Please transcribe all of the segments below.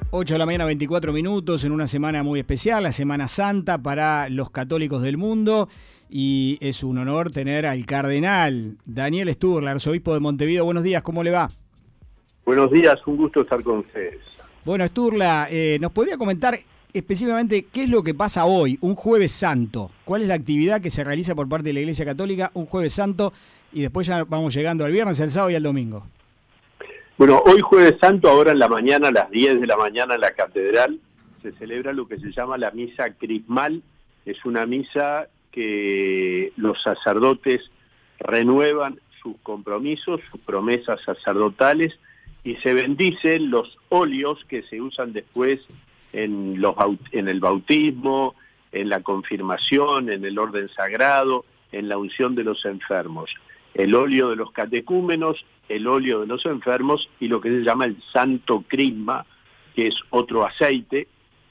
8 de la mañana, 24 minutos, en una semana muy especial, la Semana Santa para los católicos del mundo, y es un honor tener al cardenal Daniel Sturla, arzobispo de Montevideo. Buenos días, ¿cómo le va? Buenos días, un gusto estar con ustedes. Bueno, Sturla, ¿nos podría comentar específicamente qué es lo que pasa hoy, un Jueves Santo? ¿Cuál es la actividad que se realiza por parte de la Iglesia Católica un Jueves Santo? Y después ya vamos llegando al viernes, al sábado y al domingo. Bueno, hoy Jueves Santo, ahora en la mañana, a las 10 de la mañana en la catedral, se celebra lo que se llama la misa crismal. Es una misa que los sacerdotes renuevan sus compromisos, sus promesas sacerdotales, y se bendicen los óleos que se usan después en el bautismo, en la confirmación, en el orden sagrado, en la unción de los enfermos. El óleo de los catecúmenos, el óleo de los enfermos y lo que se llama el santo crisma, que es otro aceite,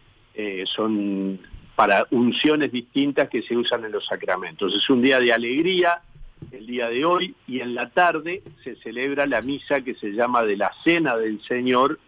son para unciones distintas que se usan en los sacramentos. Es un día de alegría, el día de hoy, y en la tarde se celebra la misa que se llama de la Cena del Señor,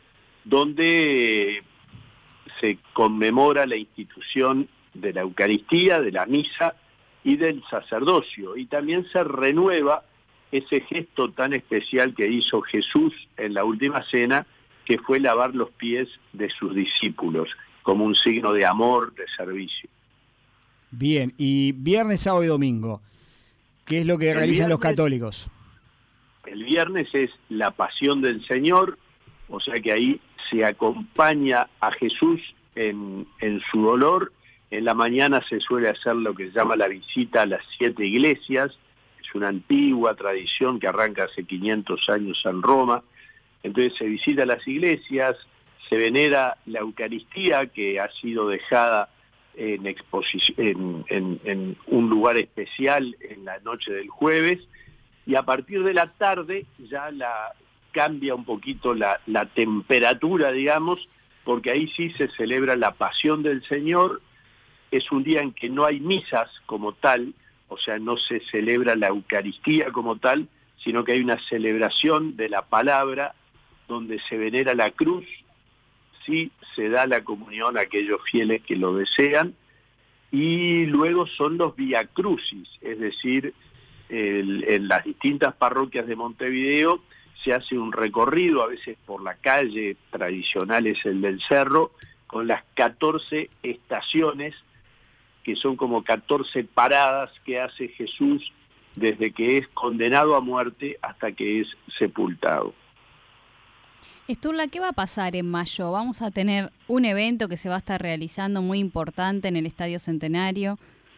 donde se conmemora la institución de la Eucaristía, de la misa y del sacerdocio, y también se renueva ese gesto tan especial que hizo Jesús en la última cena, que fue lavar los pies de sus discípulos, como un signo de amor, de servicio. Bien, y viernes, sábado y domingo, ¿qué es lo que realizan los católicos? El viernes es la Pasión del Señor, o sea que ahí se acompaña a Jesús en su dolor. En la mañana se suele hacer lo que se llama la visita a las 7 iglesias. Es una antigua tradición que arranca hace 500 años en Roma. Entonces se visita las iglesias, se venera la Eucaristía, que ha sido dejada en exposición, en un lugar especial en la noche del jueves, y a partir de la tarde ya cambia un poquito la temperatura, digamos, porque ahí sí se celebra la Pasión del Señor. Es un día en que no hay misas como tal, o sea, no se celebra la Eucaristía como tal, sino que hay una celebración de la palabra donde se venera la cruz, sí se da la comunión a aquellos fieles que lo desean, y luego son los Vía Crucis, es decir, en las distintas parroquias de Montevideo se hace un recorrido, a veces por la calle tradicional es el del Cerro, con las 14 estaciones, que son como 14 paradas que hace Jesús desde que es condenado a muerte hasta que es sepultado. Sturla, ¿qué va a pasar en mayo? Vamos a tener un evento que se va a estar realizando muy importante en el Estadio Centenario.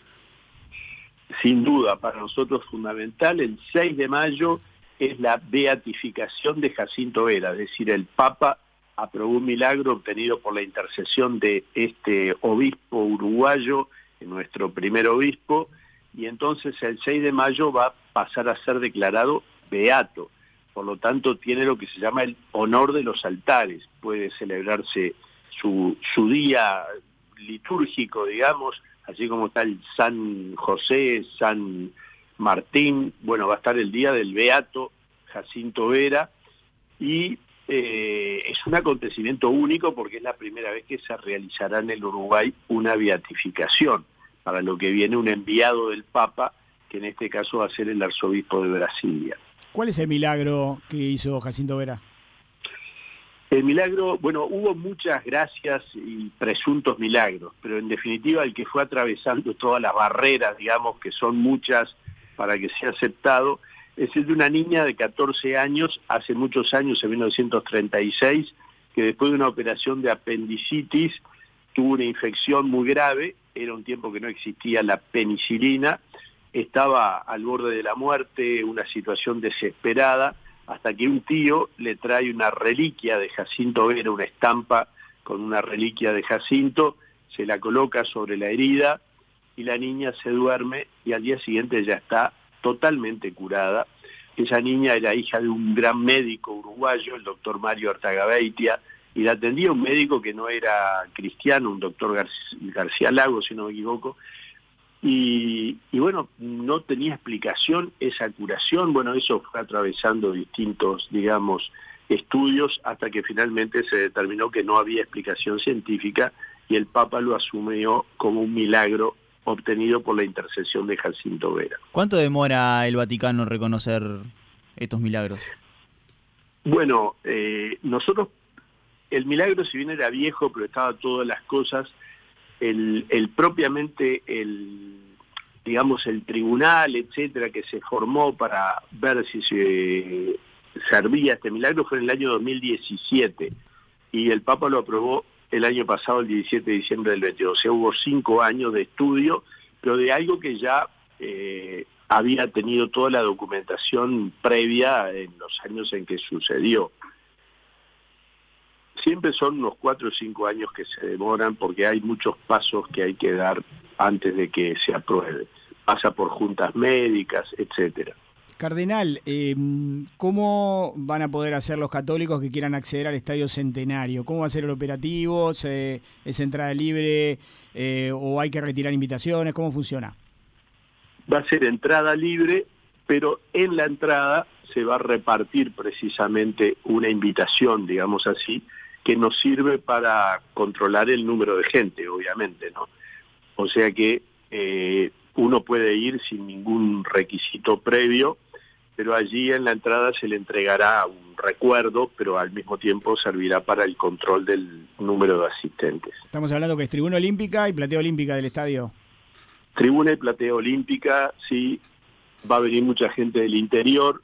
Sin duda, para nosotros fundamental, el 6 de mayo es la beatificación de Jacinto Vera, es decir, el Papa aprobó un milagro obtenido por la intercesión de este obispo uruguayo, nuestro primer obispo, y entonces el 6 de mayo va a pasar a ser declarado beato. Por lo tanto, tiene lo que se llama el honor de los altares. Puede celebrarse su día litúrgico, digamos, así como está el San José, San Martín. Bueno, va a estar el día del beato Jacinto Vera, y es un acontecimiento único porque es la primera vez que se realizará en el Uruguay una beatificación, para lo que viene un enviado del Papa, que en este caso va a ser el arzobispo de Brasilia. ¿Cuál es el milagro que hizo Jacinto Vera? El milagro, bueno, hubo muchas gracias y presuntos milagros, pero en definitiva el que fue atravesando todas las barreras, digamos, que son muchas para que sea aceptado, es el de una niña de 14 años, hace muchos años, en 1936, que después de una operación de apendicitis tuvo una infección muy grave. Era un tiempo que no existía la penicilina, estaba al borde de la muerte, una situación desesperada, hasta que un tío le trae una reliquia de Jacinto Vera, una estampa con una reliquia de Jacinto, se la coloca sobre la herida y la niña se duerme, y al día siguiente ya está totalmente curada. Esa niña era hija de un gran médico uruguayo, el doctor Mario Artagabeitia, y la atendía un médico que no era cristiano, un doctor García Lago, si no me equivoco, y bueno, no tenía explicación esa curación. Bueno, eso fue atravesando distintos, digamos, estudios hasta que finalmente se determinó que no había explicación científica y el Papa lo asumió como un milagro obtenido por la intercesión de Jacinto Vera. ¿Cuánto demora el Vaticano en reconocer estos milagros? Bueno, nosotros, el milagro si bien era viejo, pero estaba todas las cosas, propiamente digamos el tribunal, etcétera, que se formó para ver si se servía este milagro fue en el año 2017 y el Papa lo aprobó el año pasado, el 17 de diciembre del 22. O sea, hubo 5 años de estudio, pero de algo que ya había tenido toda la documentación previa en los años en que sucedió. Siempre son unos 4 o 5 años que se demoran porque hay muchos pasos que hay que dar antes de que se apruebe. Pasa por juntas médicas, etcétera. Cardenal, ¿cómo van a poder hacer los católicos que quieran acceder al Estadio Centenario? ¿Cómo va a ser el operativo? ¿Es entrada libre o hay que retirar invitaciones? ¿Cómo funciona? Va a ser entrada libre, pero en la entrada se va a repartir precisamente una invitación, digamos así, que nos sirve para controlar el número de gente, obviamente, ¿no? O sea que uno puede ir sin ningún requisito previo, pero allí en la entrada se le entregará un recuerdo, pero al mismo tiempo servirá para el control del número de asistentes. Estamos hablando que es tribuna olímpica y platea olímpica del estadio. Tribuna y platea olímpica, sí, va a venir mucha gente del interior,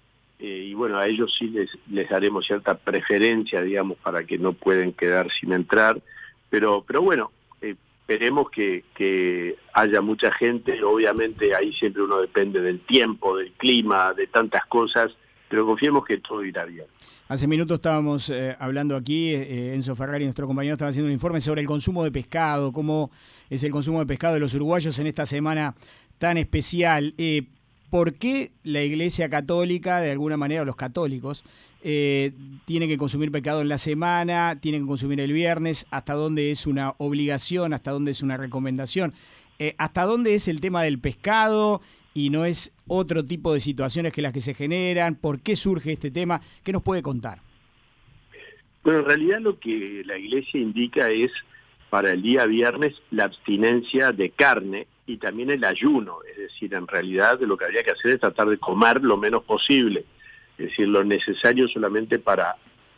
y bueno, a ellos sí les daremos cierta preferencia, digamos, para que no pueden quedar sin entrar, pero bueno, esperemos que haya mucha gente. Obviamente ahí siempre uno depende del tiempo, del clima, de tantas cosas, pero confiemos que todo irá bien. Hace minutos estábamos hablando aquí, Enzo Ferrari, nuestro compañero, estaba haciendo un informe sobre el consumo de pescado, cómo es el consumo de pescado de los uruguayos en esta semana tan especial. ¿Por qué la Iglesia Católica, de alguna manera, los católicos, tienen que consumir pescado en la semana, tienen que consumir el viernes? ¿Hasta dónde es una obligación? ¿Hasta dónde es una recomendación? ¿Hasta dónde es el tema del pescado y no es otro tipo de situaciones que las que se generan? ¿Por qué surge este tema? ¿Qué nos puede contar? Bueno, en realidad lo que la Iglesia indica es para el día viernes la abstinencia de carne y también el ayuno, es decir, en realidad lo que habría que hacer es tratar de comer lo menos posible, es decir, lo necesario solamente para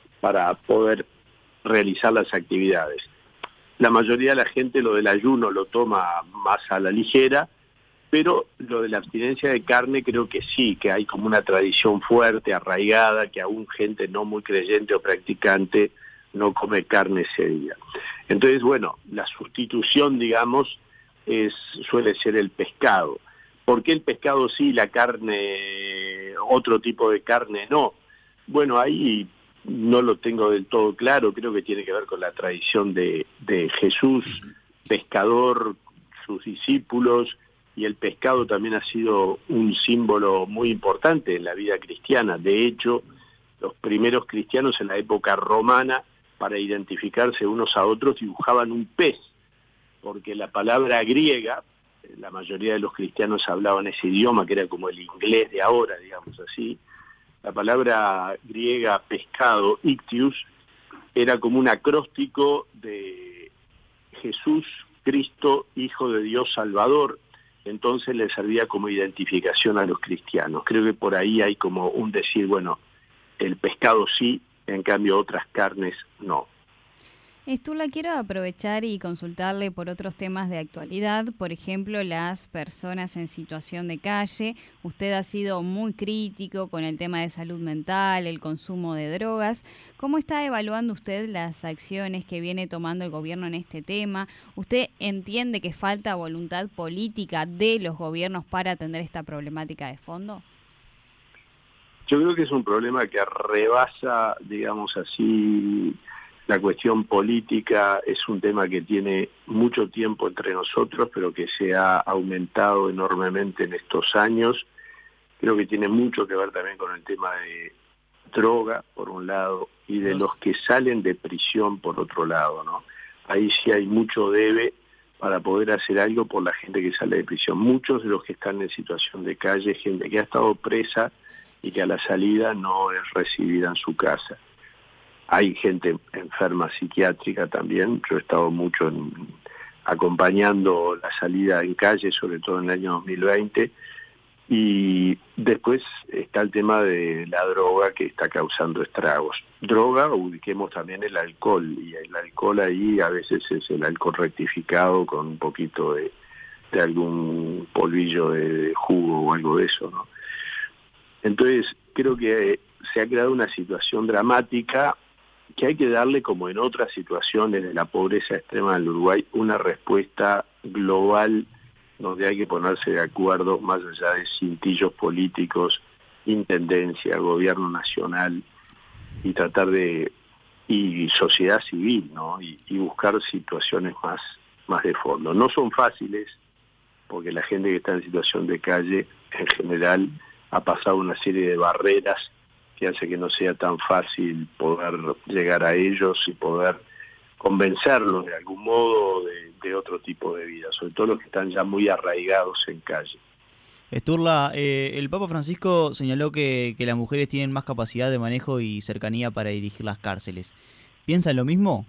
poder realizar las actividades. La mayoría de la gente lo del ayuno lo toma más a la ligera, pero lo de la abstinencia de carne creo que sí, que hay como una tradición fuerte, arraigada, que aún gente no muy creyente o practicante no come carne ese día. Entonces, bueno, la sustitución, digamos, suele ser el pescado. ¿Por qué el pescado sí, la carne, otro tipo de carne no? Bueno, ahí no lo tengo del todo claro, creo que tiene que ver con la tradición de Jesús, pescador, sus discípulos, y el pescado también ha sido un símbolo muy importante en la vida cristiana. De hecho, los primeros cristianos en la época romana, para identificarse unos a otros, dibujaban un pez, porque la palabra griega, la mayoría de los cristianos hablaban ese idioma, que era como el inglés de ahora, digamos así. La palabra griega pescado, ictius, era como un acróstico de Jesús, Cristo, Hijo de Dios Salvador. Entonces le servía como identificación a los cristianos. Creo que por ahí hay como un decir, bueno, el pescado sí, en cambio otras carnes no. Estula, quiero aprovechar y consultarle por otros temas de actualidad, por ejemplo, las personas en situación de calle. Usted ha sido muy crítico con el tema de salud mental, el consumo de drogas. ¿Cómo está evaluando usted las acciones que viene tomando el gobierno en este tema? ¿Usted entiende que falta voluntad política de los gobiernos para atender esta problemática de fondo? Yo creo que es un problema que rebasa, digamos así, la cuestión política. Es un tema que tiene mucho tiempo entre nosotros, pero que se ha aumentado enormemente en estos años. Creo que tiene mucho que ver también con el tema de droga, por un lado, y de los que salen de prisión, por otro lado, ¿no? Ahí sí hay mucho debe para poder hacer algo por la gente que sale de prisión. Muchos de los que están en situación de calle, gente que ha estado presa y que a la salida no es recibida en su casa. Hay gente enferma psiquiátrica también. Yo he estado mucho acompañando la salida en calle, sobre todo en el año 2020. Y después está el tema de la droga que está causando estragos. Droga, ubiquemos también el alcohol, y el alcohol ahí a veces es el alcohol rectificado con un poquito de algún polvillo de jugo o algo de eso, ¿no? Entonces creo que se ha creado una situación dramática que hay que darle, como en otras situaciones de la pobreza extrema del Uruguay, una respuesta global donde hay que ponerse de acuerdo más allá de cintillos políticos, intendencia, gobierno nacional, y tratar y sociedad civil, ¿no? Y buscar situaciones más de fondo. No son fáciles, porque la gente que está en situación de calle, en general, ha pasado una serie de barreras que hace que no sea tan fácil poder llegar a ellos y poder convencerlos de algún modo de otro tipo de vida, sobre todo los que están ya muy arraigados en calle. Sturla, el Papa Francisco señaló que las mujeres tienen más capacidad de manejo y cercanía para dirigir las cárceles. ¿Piensan lo mismo?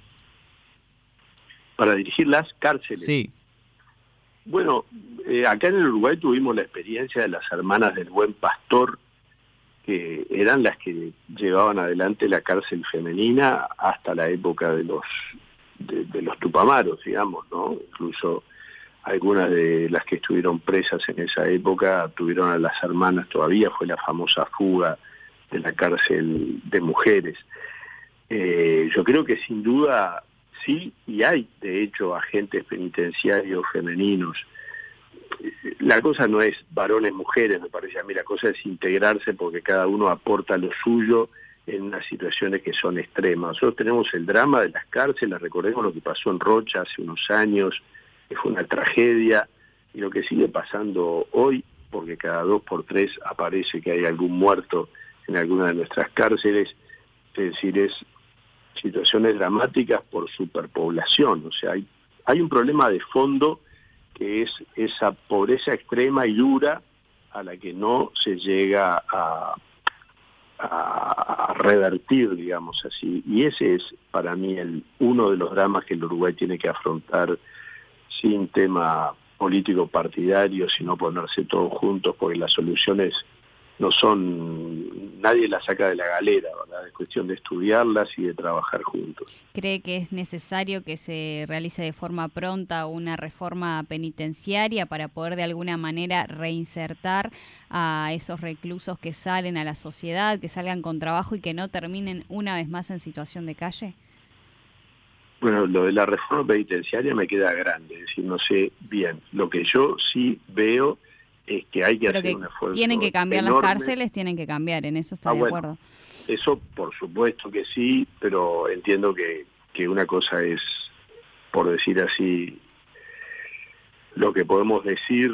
¿Para dirigir las cárceles? Sí. Bueno, acá en el Uruguay tuvimos la experiencia de las hermanas del Buen Pastor, que eran las que llevaban adelante la cárcel femenina hasta la época de los Tupamaros, digamos, ¿no? Incluso algunas de las que estuvieron presas en esa época tuvieron a las hermanas todavía, fue la famosa fuga de la cárcel de mujeres. Yo creo que sin duda sí, y hay de hecho agentes penitenciarios femeninos. La cosa no es varones, mujeres, me parece a mí, la cosa es integrarse porque cada uno aporta lo suyo en unas situaciones que son extremas. Nosotros tenemos el drama de las cárceles, recordemos lo que pasó en Rocha hace unos años, que fue una tragedia, y lo que sigue pasando hoy, porque cada 2 por 3 aparece que hay algún muerto en alguna de nuestras cárceles, es decir, es situaciones dramáticas por superpoblación. O sea, hay un problema de fondo que es esa pobreza extrema y dura a la que no se llega a revertir, digamos así. Y ese es para mí uno de los dramas que el Uruguay tiene que afrontar sin tema político partidario, sino ponerse todos juntos, porque las soluciones no son, nadie las saca de la galera, ¿verdad? Es cuestión de estudiarlas y de trabajar juntos. ¿Cree que es necesario que se realice de forma pronta una reforma penitenciaria para poder de alguna manera reinsertar a esos reclusos que salen a la sociedad, que salgan con trabajo y que no terminen una vez más en situación de calle? Bueno, lo de la reforma penitenciaria me queda grande, es decir, no sé bien. Lo que yo sí veo es que hay que hacer un esfuerzo. Tienen que cambiar enorme. Las cárceles, tienen que cambiar, en eso está de acuerdo. Eso por supuesto que sí, pero entiendo que una cosa es, por decir así, lo que podemos decir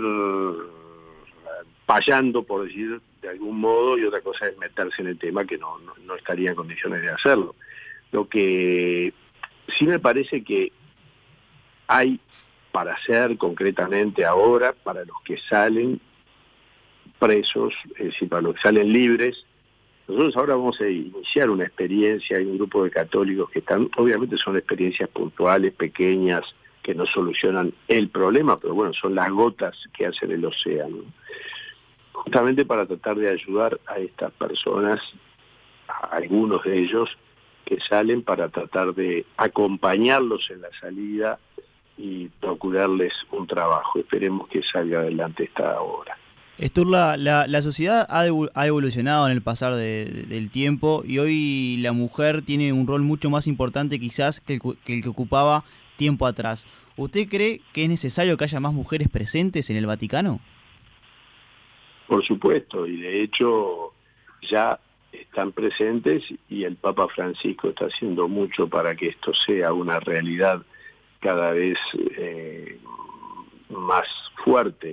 payando, por decir de algún modo, y otra cosa es meterse en el tema que no estaría en condiciones de hacerlo. Lo que sí me parece que hay para hacer concretamente ahora, para los que salen presos, es decir, para los que salen libres. Nosotros ahora vamos a iniciar una experiencia, hay un grupo de católicos que están, obviamente son experiencias puntuales, pequeñas, que no solucionan el problema, pero bueno, son las gotas que hacen el océano. Justamente para tratar de ayudar a estas personas, a algunos de ellos, que salen, para tratar de acompañarlos en la salida y procurarles un trabajo. Esperemos que salga adelante esta obra. Sturla, la sociedad ha evolucionado en el pasar del tiempo y hoy la mujer tiene un rol mucho más importante quizás que el que ocupaba tiempo atrás. ¿Usted cree que es necesario que haya más mujeres presentes en el Vaticano? Por supuesto, y de hecho ya están presentes y el Papa Francisco está haciendo mucho para que esto sea una realidad cada vez más fuerte.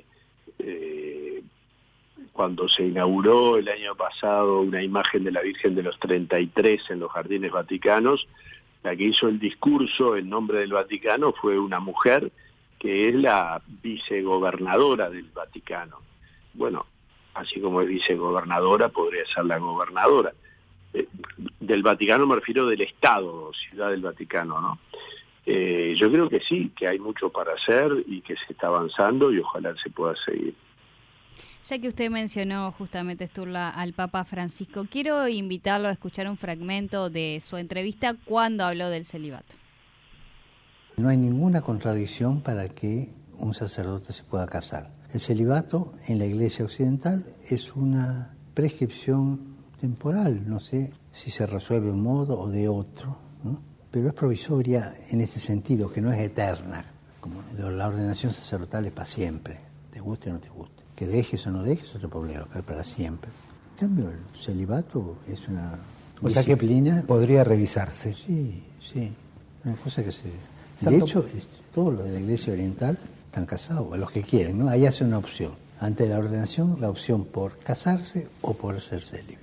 Cuando se inauguró el año pasado una imagen de la Virgen de los 33 en los Jardines Vaticanos, la que hizo el discurso en nombre del Vaticano fue una mujer que es la vicegobernadora del Vaticano. Bueno, así como es vicegobernadora, podría ser la gobernadora. Del Vaticano me refiero del Estado, Ciudad del Vaticano, ¿no? Yo creo que sí, que hay mucho para hacer y que se está avanzando y ojalá se pueda seguir. Ya que usted mencionó justamente, Sturla, al Papa Francisco, quiero invitarlo a escuchar un fragmento de su entrevista cuando habló del celibato. No hay ninguna contradicción para que un sacerdote se pueda casar. El celibato en la Iglesia Occidental es una prescripción temporal, no sé si se resuelve de un modo o de otro, ¿no? Pero es provisoria en este sentido, que no es eterna, como la ordenación sacerdotal es para siempre, te guste o no te guste. Que dejes o no dejes es otro problema, pero para siempre. En cambio, el celibato es una disciplina... sea que podría revisarse. Sí, una cosa que se... Exacto. De hecho, todos los de la Iglesia Oriental están casados, los que quieren, ¿no? Ahí hace una opción. Ante la ordenación, la opción por casarse o por ser célibe.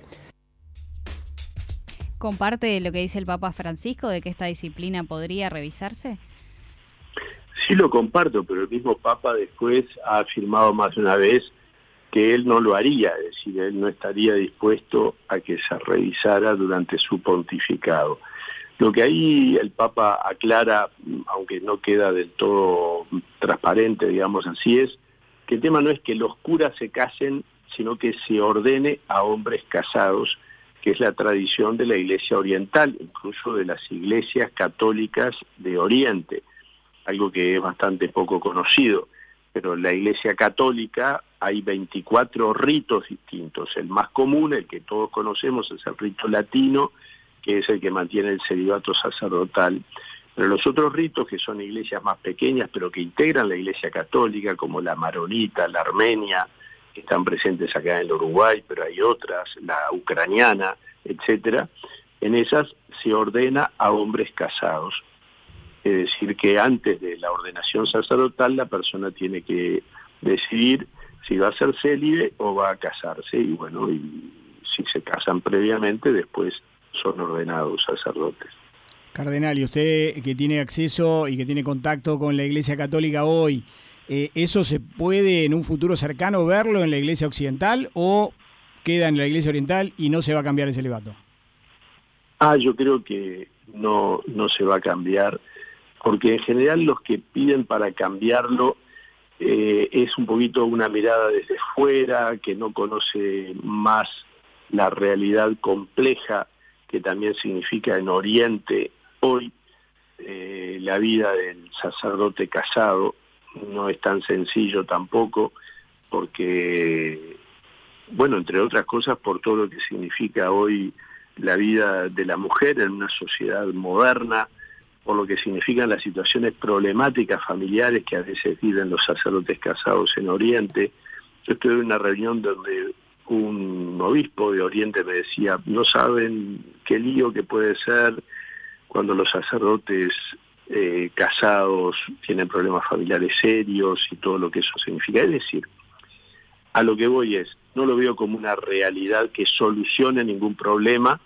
¿Comparte lo que dice el Papa Francisco de que esta disciplina podría revisarse? Sí lo comparto, pero el mismo Papa después ha afirmado más de una vez que él no lo haría, es decir, él no estaría dispuesto a que se revisara durante su pontificado. Lo que ahí el Papa aclara, aunque no queda del todo transparente, digamos así, es que el tema no es que los curas se casen, sino que se ordene a hombres casados, que es la tradición de la Iglesia Oriental, incluso de las iglesias católicas de Oriente, algo que es bastante poco conocido. Pero en la Iglesia Católica hay 24 ritos distintos. El más común, el que todos conocemos, es el rito latino, que es el que mantiene el celibato sacerdotal. Pero los otros ritos, que son iglesias más pequeñas, pero que integran la Iglesia Católica, como la maronita, la armenia, que están presentes acá en el Uruguay, pero hay otras, la ucraniana, etcétera, en esas se ordena a hombres casados. Es decir, que antes de la ordenación sacerdotal la persona tiene que decidir si va a ser célibe o va a casarse, y bueno, y si se casan previamente, después son ordenados sacerdotes. Cardenal, y usted que tiene acceso y que tiene contacto con la Iglesia Católica hoy, ¿eso se puede en un futuro cercano verlo en la Iglesia Occidental o queda en la Iglesia Oriental y no se va a cambiar el celibato? Yo creo que no se va a cambiar, porque en general los que piden para cambiarlo es un poquito una mirada desde fuera, que no conoce más la realidad compleja que también significa en Oriente hoy. La vida del sacerdote casado no es tan sencillo tampoco, porque, bueno, entre otras cosas, por todo lo que significa hoy la vida de la mujer en una sociedad moderna, por lo que significan las situaciones problemáticas familiares que a veces viven los sacerdotes casados en Oriente. Yo estuve en una reunión donde un obispo de Oriente me decía, no saben qué lío que puede ser cuando los sacerdotes casados tienen problemas familiares serios y todo lo que eso significa. Es decir, a lo que voy es, no lo veo como una realidad que solucione ningún problema.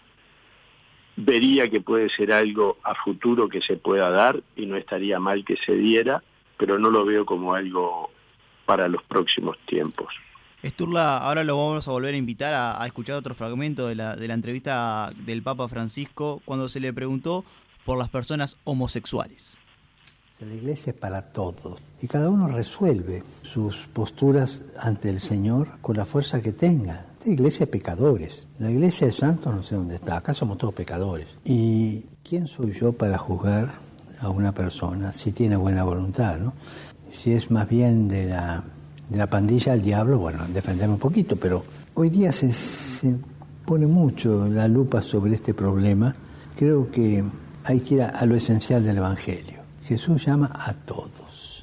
Vería que puede ser algo a futuro que se pueda dar y no estaría mal que se diera, pero no lo veo como algo para los próximos tiempos. Sturla, ahora lo vamos a volver a invitar a escuchar otro fragmento de la entrevista del Papa Francisco cuando se le preguntó por las personas homosexuales. La Iglesia es para todos y cada uno resuelve sus posturas ante el Señor con la fuerza que tenga. Esta Iglesia es pecadores. La Iglesia de santos no sé dónde está. Acá somos todos pecadores. ¿Y quién soy yo para juzgar a una persona si tiene buena voluntad, ¿no? Si es más bien de la pandilla del diablo, bueno, defenderme un poquito, pero hoy día se pone mucho la lupa sobre este problema. Creo que hay que ir a lo esencial del Evangelio. Jesús llama a todos.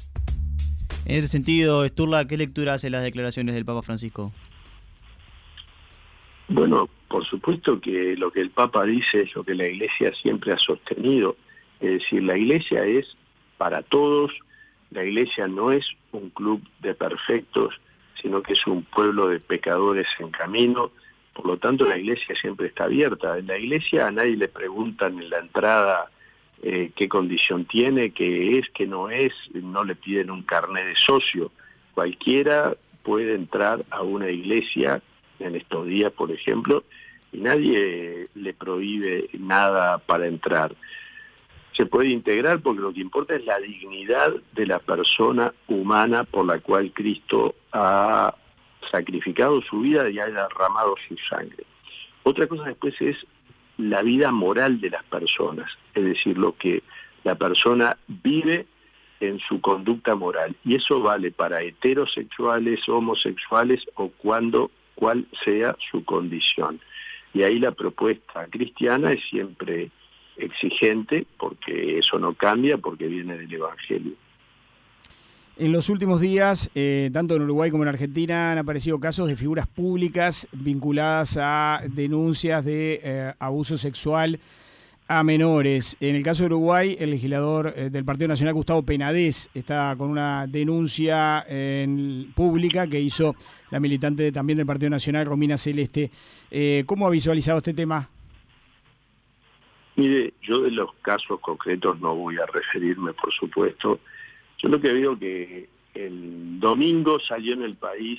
En este sentido, Sturla, ¿qué lectura hace las declaraciones del Papa Francisco? Bueno, por supuesto que lo que el Papa dice es lo que la Iglesia siempre ha sostenido. Es decir, la Iglesia es para todos. La Iglesia no es un club de perfectos, sino que es un pueblo de pecadores en camino. Por lo tanto, la Iglesia siempre está abierta. En la Iglesia a nadie le preguntan en la entrada qué condición tiene, qué es, qué no es, no le piden un carnet de socio. Cualquiera puede entrar a una iglesia en estos días, por ejemplo, y nadie le prohíbe nada para entrar. Se puede integrar porque lo que importa es la dignidad de la persona humana por la cual Cristo ha sacrificado su vida y ha derramado su sangre. Otra cosa después es la vida moral de las personas, es decir, lo que la persona vive en su conducta moral. Y eso vale para heterosexuales, homosexuales o cual sea su condición. Y ahí la propuesta cristiana es siempre exigente, porque eso no cambia, porque viene del Evangelio. En los últimos días, tanto en Uruguay como en Argentina, han aparecido casos de figuras públicas vinculadas a denuncias de abuso sexual a menores. En el caso de Uruguay, el legislador del Partido Nacional, Gustavo Penadez, está con una denuncia pública que hizo la militante también del Partido Nacional, Romina Celeste. ¿Cómo ha visualizado este tema? Mire, yo de los casos concretos no voy a referirme, por supuesto. Yo lo que veo que el domingo salió en el país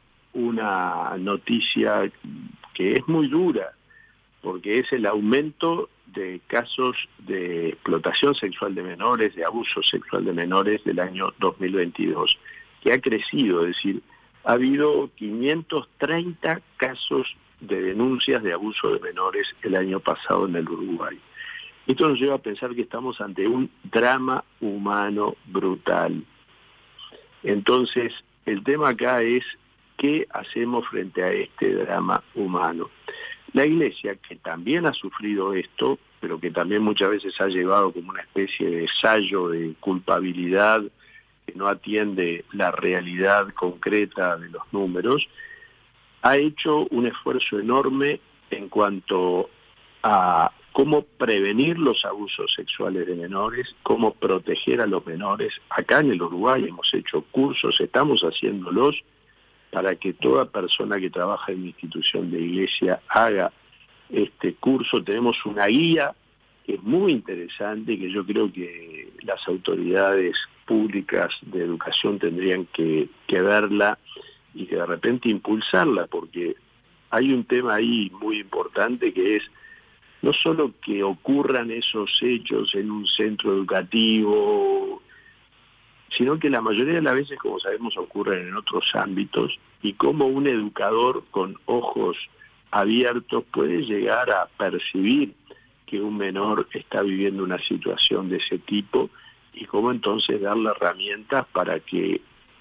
una noticia que es muy dura, porque es el aumento de casos de explotación sexual de menores, de abuso sexual de menores del año 2022, que ha crecido, es decir, ha habido 530 casos de denuncias de abuso de menores el año pasado en el Uruguay. Esto nos lleva a pensar que estamos ante un drama humano brutal. Entonces, el tema acá es qué hacemos frente a este drama humano. La Iglesia, que también ha sufrido esto, pero que también muchas veces ha llevado como una especie de ensayo de culpabilidad que no atiende la realidad concreta de los números, ha hecho un esfuerzo enorme en cuanto a cómo prevenir los abusos sexuales de menores, cómo proteger a los menores. Acá en el Uruguay hemos hecho cursos, estamos haciéndolos para que toda persona que trabaja en una institución de iglesia haga este curso. Tenemos una guía que es muy interesante, que yo creo que las autoridades públicas de educación tendrían que verla y que de repente impulsarla, porque hay un tema ahí muy importante que es no solo que ocurran esos hechos en un centro educativo, sino que la mayoría de las veces, como sabemos, ocurren en otros ámbitos, y cómo un educador con ojos abiertos puede llegar a percibir que un menor está viviendo una situación de ese tipo, y cómo entonces darle herramientas para que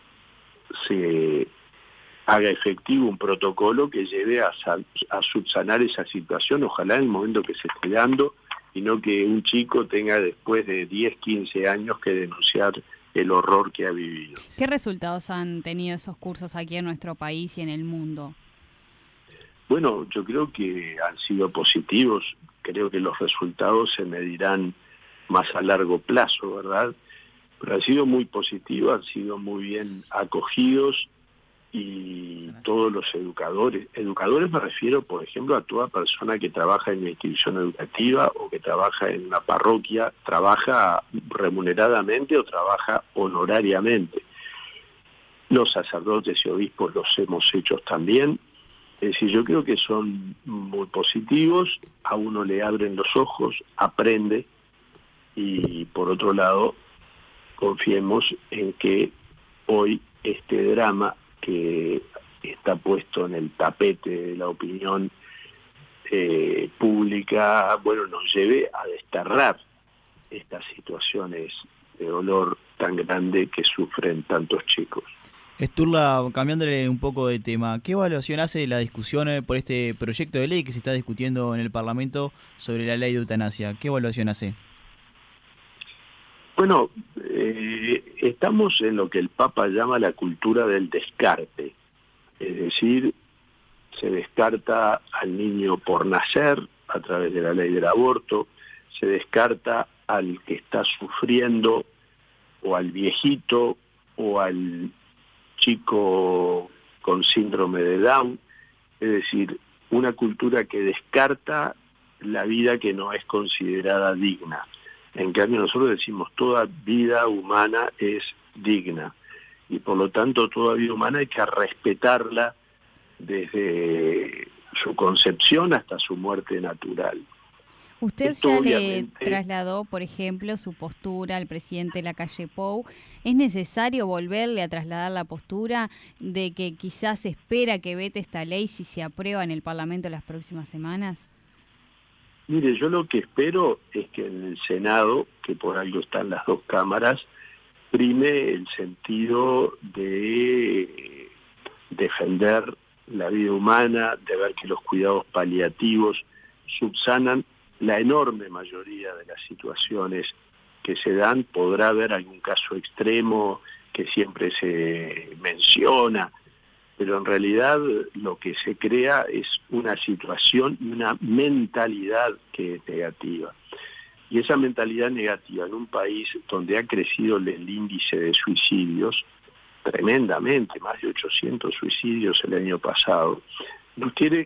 se haga efectivo un protocolo que lleve a subsanar esa situación, ojalá en el momento que se esté dando, y no que un chico tenga después de 10, 15 años que denunciar el horror que ha vivido. ¿Qué resultados han tenido esos cursos aquí en nuestro país y en el mundo? Bueno, yo creo que han sido positivos, creo que los resultados se medirán más a largo plazo, ¿verdad? Pero han sido muy positivos, han sido muy bien acogidos, y todos los educadores me refiero, por ejemplo, a toda persona que trabaja en una institución educativa o que trabaja en una parroquia, trabaja remuneradamente o trabaja honorariamente. Los sacerdotes y obispos los hemos hecho también. Es decir, yo creo que son muy positivos, a uno le abren los ojos, aprende, y por otro lado, confiemos en que hoy este drama que está puesto en el tapete de la opinión pública, bueno, nos lleve a desterrar estas situaciones de dolor tan grande que sufren tantos chicos. Sturla, cambiándole un poco de tema, ¿qué evaluación hace de la discusión por este proyecto de ley que se está discutiendo en el Parlamento sobre la ley de eutanasia? ¿Qué evaluación hace? Bueno, estamos en lo que el Papa llama la cultura del descarte, es decir, se descarta al niño por nacer a través de la ley del aborto, se descarta al que está sufriendo, o al viejito, o al chico con síndrome de Down, es decir, una cultura que descarta la vida que no es considerada digna. En cambio nosotros decimos toda vida humana es digna. y por lo tanto toda vida humana hay que respetarla desde su concepción hasta su muerte natural. Usted Esto ya obviamente le trasladó, por ejemplo, su postura al presidente Lacalle Pou. ¿Es necesario volverle a trasladar la postura de que quizás espera que vete esta ley si se aprueba en el Parlamento las próximas semanas? Mire, yo lo que espero es que en el Senado, que por algo están las dos cámaras, prime el sentido de defender la vida humana, de ver que los cuidados paliativos subsanan la enorme mayoría de las situaciones que se dan. Podrá haber algún caso extremo que siempre se menciona, pero en realidad lo que se crea es una situación y una mentalidad que es negativa. Y esa mentalidad negativa en un país donde ha crecido el índice de suicidios tremendamente, más de 800 suicidios el año pasado, nos quiere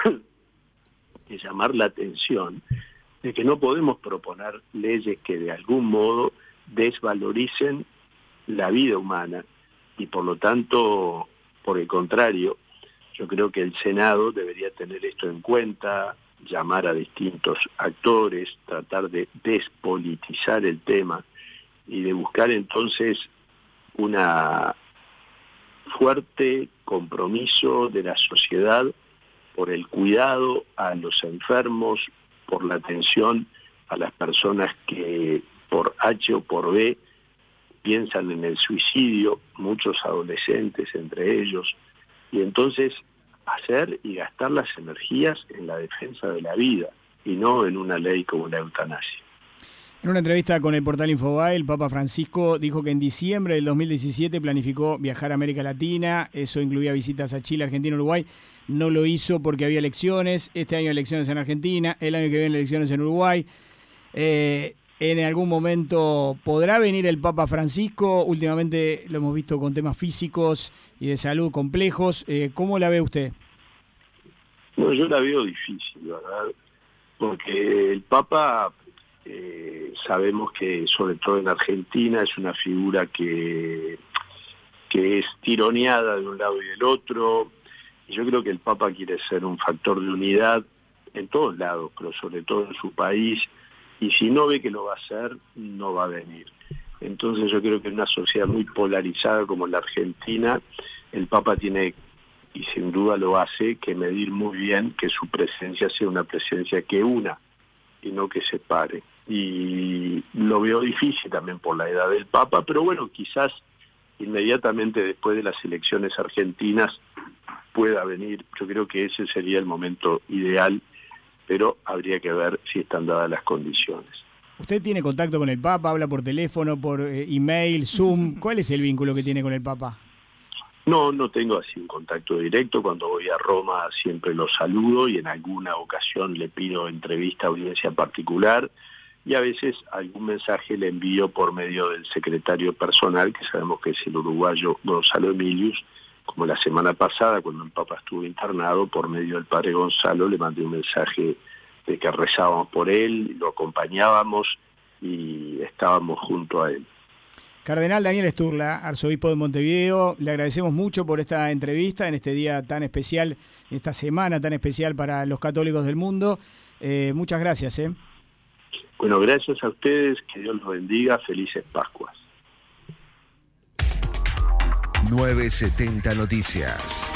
que llamar la atención de que no podemos proponer leyes que de algún modo desvaloricen la vida humana y por lo tanto, por el contrario, yo creo que el Senado debería tener esto en cuenta, llamar a distintos actores, tratar de despolitizar el tema y de buscar entonces una fuerte compromiso de la sociedad por el cuidado a los enfermos, por la atención a las personas que por H o por B piensan en el suicidio, muchos adolescentes entre ellos, y entonces hacer y gastar las energías en la defensa de la vida y no en una ley como la eutanasia. En una entrevista con el portal Infobae, el Papa Francisco dijo que en diciembre del 2017 planificó viajar a América Latina. Eso incluía visitas a Chile, Argentina, Uruguay. No lo hizo porque había elecciones. Este año elecciones en Argentina, el año que viene elecciones en Uruguay. En algún momento podrá venir el Papa Francisco. Últimamente lo hemos visto con temas físicos y de salud complejos. ¿Cómo la ve usted? Bueno, yo la veo difícil, ¿verdad? Porque el Papa... sabemos que sobre todo en Argentina es una figura que es tironeada de un lado y del otro, y yo creo que el Papa quiere ser un factor de unidad en todos lados, pero sobre todo en su país, y si no ve que lo va a hacer, no va a venir. Entonces yo creo que en una sociedad muy polarizada como la Argentina, el Papa tiene, y sin duda lo hace, que medir muy bien que su presencia sea una presencia que una y no que separe. Y lo veo difícil también por la edad del Papa, pero bueno, quizás inmediatamente después de las elecciones argentinas pueda venir. Yo creo que ese sería el momento ideal, pero habría que ver si están dadas las condiciones. ¿Usted tiene contacto con el Papa? ¿Habla por teléfono, por email, Zoom? ¿Cuál es el vínculo que tiene con el Papa? No tengo así un contacto directo. Cuando voy a Roma siempre lo saludo y en alguna ocasión le pido entrevista, audiencia particular, y a veces algún mensaje le envío por medio del secretario personal, que sabemos que es el uruguayo Gonzalo Emilius, como la semana pasada cuando el Papa estuvo internado, por medio del padre Gonzalo le mandé un mensaje de que rezábamos por él, lo acompañábamos y estábamos junto a él. Cardenal Daniel Sturla, arzobispo de Montevideo, le agradecemos mucho por esta entrevista en este día tan especial, esta semana tan especial para los católicos del mundo. Muchas gracias. Bueno, gracias a ustedes, que Dios los bendiga, felices Pascuas. 970 Noticias.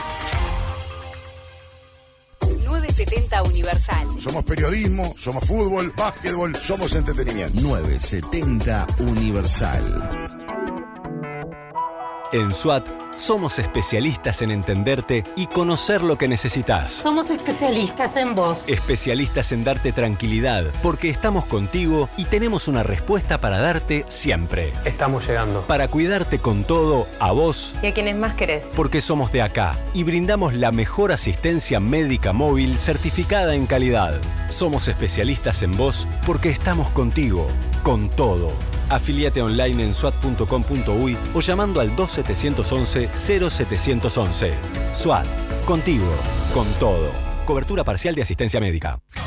970 Universal. Somos periodismo, somos fútbol, básquetbol, somos entretenimiento. 970 Universal. En SWAT somos especialistas en entenderte y conocer lo que necesitas. Somos especialistas en vos. Especialistas en darte tranquilidad, porque estamos contigo y tenemos una respuesta para darte siempre. Estamos llegando. Para cuidarte con todo, a vos y a quienes más querés. Porque somos de acá y brindamos la mejor asistencia médica móvil certificada en calidad. Somos especialistas en vos porque estamos contigo, con todo. Afiliate online en swat.com.uy o llamando al 2711-0711. SWAT, contigo, con todo. Cobertura parcial de asistencia médica.